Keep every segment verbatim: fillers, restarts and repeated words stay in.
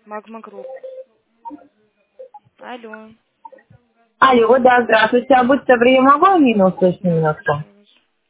Магма Групп. Алло. Алло, да, здравствуйте. А будьте добры, я могу Амину услышать Да, немножко? слушаю вас.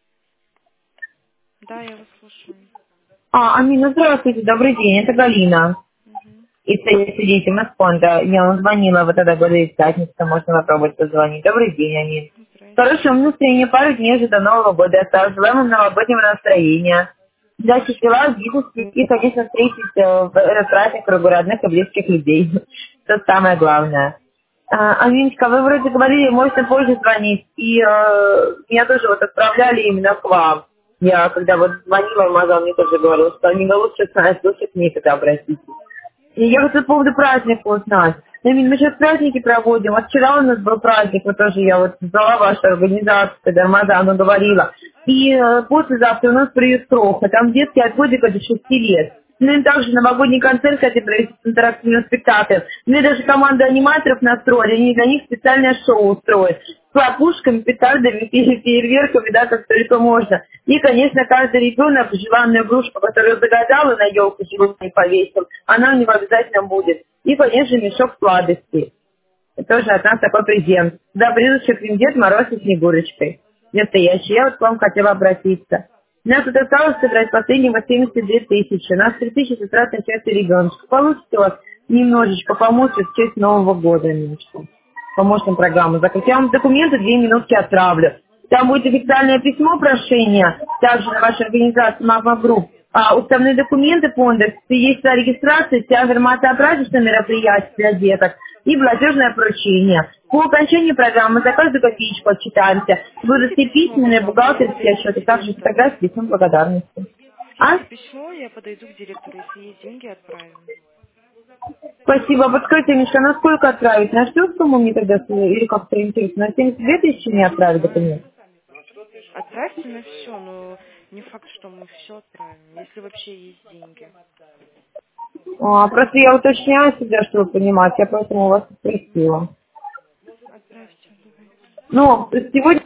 Да, я вас слушаю. А, Амина, здравствуйте, добрый день, это Галина. Угу. И сидите на фонда. Я вам звонила, вот тогда года из пятницы, можно попробовать позвонить. Добрый день, Амин. Здрасте. Хорошего настроения, пару дней уже до Нового года осталось. Желаю вам новогоднего настроения. Удачи в Спасибо. делах, бизнесе и, конечно, встретить э, в этот праздник кругу родных и близких людей. Это самое главное. А, Аминочка, вы вроде говорили, можете позже звонить. И э, меня тоже вот отправляли именно к вам. Я когда вот звонила, Мазал мне тоже говорил, что Амина лучше знает, лучше к ней когда обратитесь. И я вот по поводу праздника узнать. Амин, мы сейчас праздники проводим. Вот вчера у нас был праздник, вот тоже я вот звала вашу организацию, когда Рамазану говорила. И э, послезавтра у нас приют Кроха. Там детки от годика до шести лет. Ну и также новогодний концерт, кстати, провести с интерактивным спектаклем. Мне даже команда аниматоров настроили, они для них специальное шоу устроят. С хлопушками, петардами, фе- фейерверками, да, как только можно. И, конечно, каждый ребенок желанную игрушку, которую загадал и на елку сегодня повесил, она у него обязательно будет. И, конечно, мешок сладостей. Это тоже от нас такой презент. Да, придущий к ним Дед Мороз и Снегурочкой. Настоящий. Я вот к вам хотела обратиться. У нас тут осталось собрать последнего семьдесят две тысячи. У нас три тысячи с утра начался ребеночек. Получите у вас немножечко помочь в честь Нового года, Миночка. Помочь нам программу закрыть. Я вам документы две минутки отправлю. Там будет официальное письмо прошения, также на вашей организации Магма Групп. А уставные документы фонда, есть регистрация, вся информация о праздничном мероприятии для деток и платежное поручение. По окончании программы за каждую копеечку отчитаемся. Будут Скиньте все письмо, письменные, пожалуйста, я бухгалтерские подойду к отчеты, также директору. фотографии, письмо благодарности. А? Скиньте письмо, я подойду к директору. Если есть деньги, отправим. Спасибо. Подскажите, Миша, на сколько отправить? На что сумму мне тогда, с- или как-то интересно? На семьдесят две тысячи мне отправить документ? Отправьте на все, но не факт, что мы все отправим, если вообще есть деньги. А, просто я уточняю себя, чтобы понимать, я поэтому вас и спросила. Отправьте, давайте. Ну, сегодня